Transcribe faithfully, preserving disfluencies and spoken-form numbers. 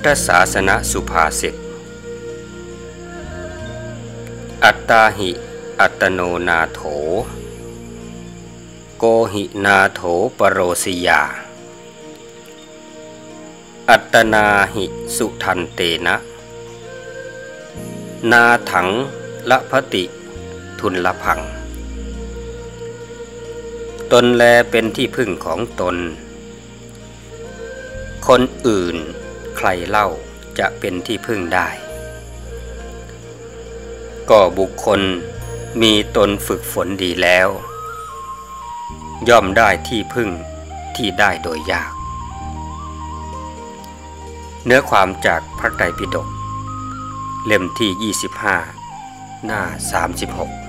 ธศาสนสุภาษิตอัตตาหิอัตโนนาโถโกหินาโถปโรสิยาอัตนาหิสุทันเตนะนาถังละพติทุนละพังตนแลเป็นที่พึ่งของตนคนอื่นใครเล่าจะเป็นที่พึ่งได้ก็บุคคลมีตนฝึกฝนดีแล้วย่อมได้ที่พึ่งที่ได้โดยยากเนื้อความจากพระไตรปิฎกเล่มที่ยี่สิบห้าหน้าสามสิบหก